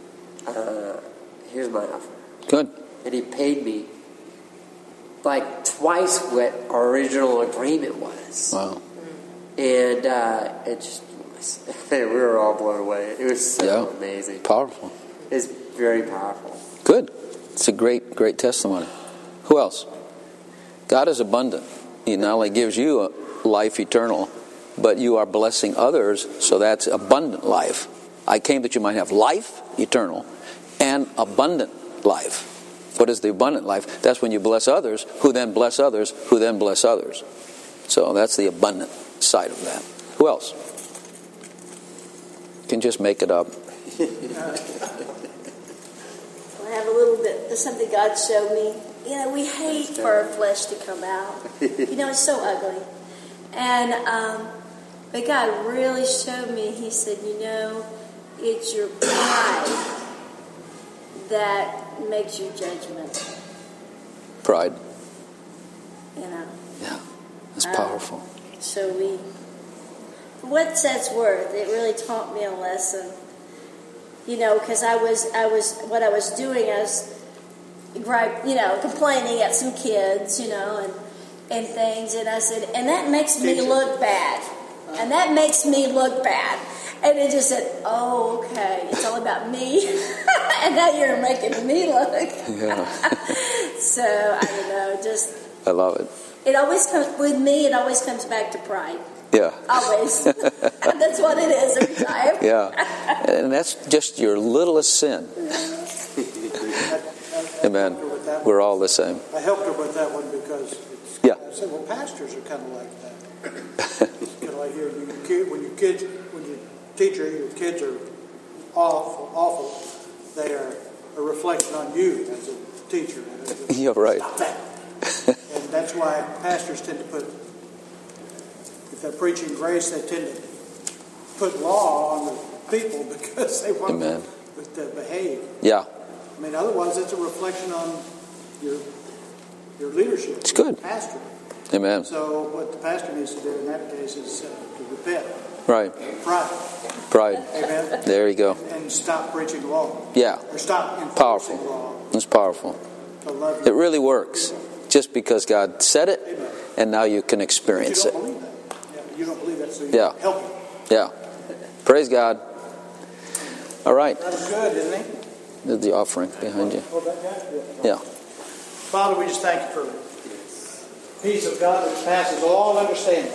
S2: uh, here's my offer.
S1: Good.
S2: And he paid me like twice what our original agreement was.
S1: Wow.
S2: And uh, it just, man, we were all blown away. It was so
S1: Yeah.
S2: amazing.
S1: Powerful.
S2: It's very powerful.
S1: Good. It's a great, great testimony. Who else? God is abundant. He not only gives you a life eternal, but you are blessing others, so that's abundant life. I came that you might have life eternal and abundant life. What is the abundant life? That's when you bless others, who then bless others, who then bless others. So that's the abundant side of that. Who else? You can just make it up.
S4: I have a little bit of something God showed me. You know, we hate for our flesh to come out. You know, it's so ugly. And, um, but God really showed me, He said, you know, it's your pride that makes your judgment.
S1: Pride.
S4: You know.
S1: Yeah, that's
S4: Um,
S1: powerful.
S4: So we, for what that's worth, it really taught me a lesson. You know, because I was, I was, what I was doing, I was, gripe, you know, complaining at some kids, you know, and and things, and I said, and that makes me look bad, and that makes me look bad, and it just said, oh, okay, it's all about me, and now you're making me look.
S1: Yeah.
S4: So I don't know, just
S1: I love it.
S4: it always comes with me. It always comes back to pride.
S1: Yeah.
S4: Always. That's what it is every time.
S1: Yeah. And that's just your littlest sin. Amen. We're all the same.
S5: I helped her with that one because it's,
S1: Yeah.
S5: I said, well, pastors are kind of like that. It's kind of like here, you kid, when your kids, when your teacher, your kids are awful, awful, they are a reflection on you as a teacher.
S1: You're right.
S5: Stop that. And that's why pastors tend to put, if they're preaching grace, they tend to put law on the people because they want
S1: Amen.
S5: them to behave.
S1: Yeah.
S5: I mean, otherwise, it's a reflection on your your leadership.
S1: It's good.
S5: Pastor.
S1: Amen.
S5: So what the pastor needs to do in that case is uh, to repent.
S1: Right.
S5: Pride.
S1: Pride.
S5: Amen.
S1: There you go.
S5: And stop preaching law.
S1: Yeah.
S5: Or stop enforcing
S1: Powerful.
S5: law.
S1: It's powerful.
S5: To love
S1: It
S5: you.
S1: really works. Just because God said it,
S5: Amen.
S1: and now you can
S5: But you
S1: experience
S5: don't
S1: it.
S5: believe that. Yeah, you don't believe that, so you
S1: Yeah.
S5: help him.
S1: Yeah. Praise God. All right.
S5: That was good, isn't he?
S1: There's the offering behind you.
S5: Oh, that guy?
S1: Yeah.
S5: Father, we just thank you for peace of God that passes all understanding.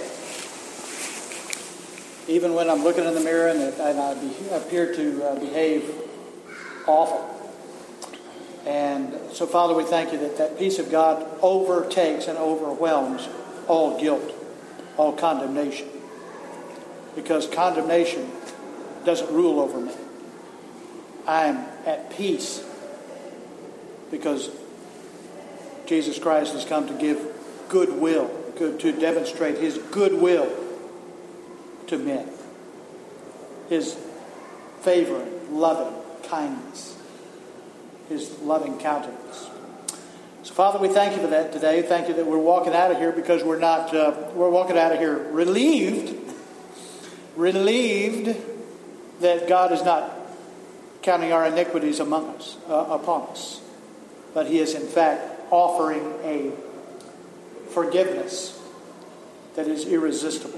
S5: Even when I'm looking in the mirror and, and I be, appear to uh, behave awful. And so, Father, we thank you that that peace of God overtakes and overwhelms all guilt, all condemnation. Because condemnation doesn't rule over me. I am at peace because Jesus Christ has come to give goodwill, to demonstrate His goodwill to men. His favor, loving kindness, His loving countenance. So, Father, we thank you for that today. Thank you that we're walking out of here because we're not, uh, we're walking out of here relieved, relieved that God is not counting our iniquities among us, uh, upon us. But He is in fact offering a forgiveness that is irresistible.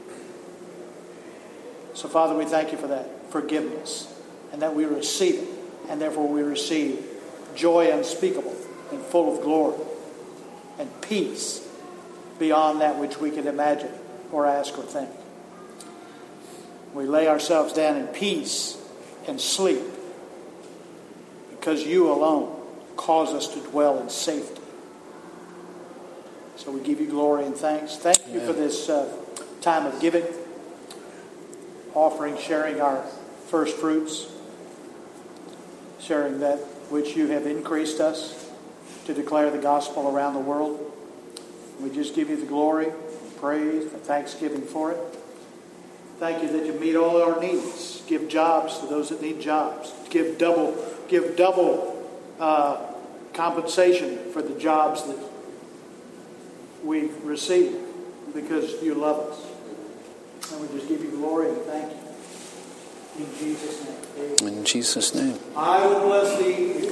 S5: So, Father, we thank you for that forgiveness and that we receive it. And therefore we receive joy unspeakable and full of glory and peace beyond that which we can imagine or ask or think. We lay ourselves down in peace and sleep because you alone cause us to dwell in safety. So we give you glory and thanks. Thank you for this uh, time of giving, offering, sharing our first fruits, sharing that which you have increased us to declare the gospel around the world. We just give you the glory, praise, and thanksgiving for it. Thank you that you meet all our needs. Give jobs to those that need jobs. Give double, give double uh, compensation for the jobs that we receive because you love us. And we just give you glory and thank you. In Jesus' name. Amen.
S1: In Jesus' name.
S5: I will bless thee,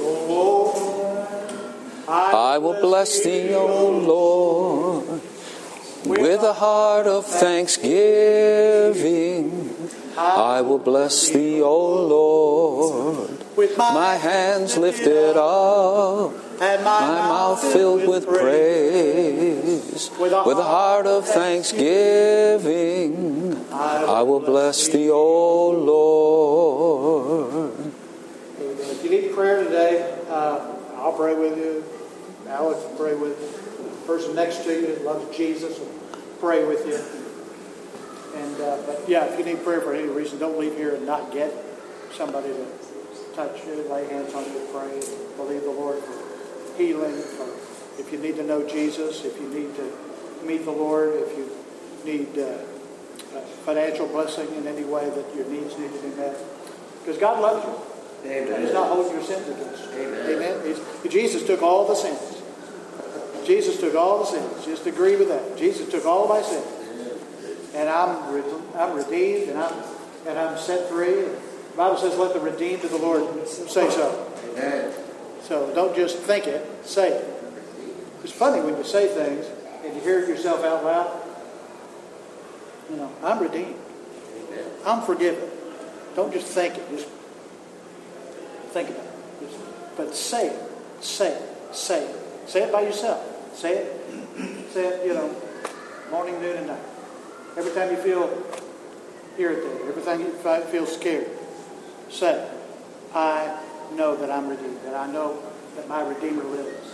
S5: O Lord.
S1: I will bless thee, O Lord. With a heart of thanksgiving, I will bless thee, O Lord.
S5: With
S1: My hands lifted up,
S5: and
S1: my mouth filled with praise. With a heart of thanksgiving, I will bless thee, O Lord.
S5: If you need prayer today, uh, I'll pray with you. Alex will pray with you. The person next to you that loves Jesus will pray with you. And uh, but yeah, if you need prayer for any reason, don't leave here and not get somebody to touch you, lay hands on you, pray, believe the Lord for healing. For if you need to know Jesus, if you need to meet the Lord, if you need uh, financial blessing in any way that your needs need to be met, because God loves you. Amen. He's not holding your sins against you. Amen. Amen. He's, Jesus took all the sins. Jesus took all the sins. Just agree with that. Jesus took all my sins. And I'm I'm redeemed, and I'm and I'm set free. The Bible says, "Let the redeemed of the Lord say so." Amen. So don't just think it, say it. It's funny when you say things and you hear it yourself out loud. You know, I'm redeemed. I'm forgiven. Don't just think it. Just think about it. Just, but say it. Say it. Say it. Say it by yourself. Say it. Say it, you know, morning, noon, and night. Every time you feel irritated, every time you feel scared, say, I know that I'm redeemed, that I know that my Redeemer lives.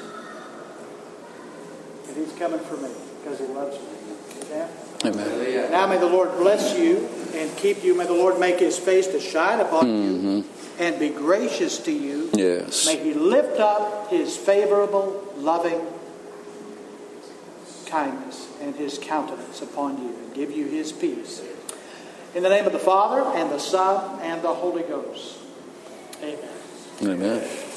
S5: And He's coming for me because He loves me. Okay?
S1: Amen.
S5: Now may the Lord bless you and keep you. May the Lord make His face to shine upon mm-hmm. you and be gracious to you.
S1: Yes.
S5: May He lift up His favorable, loving kindness and His countenance upon you and give you His peace. In the name of the Father, and the Son, and the Holy Ghost. Amen.
S1: Amen.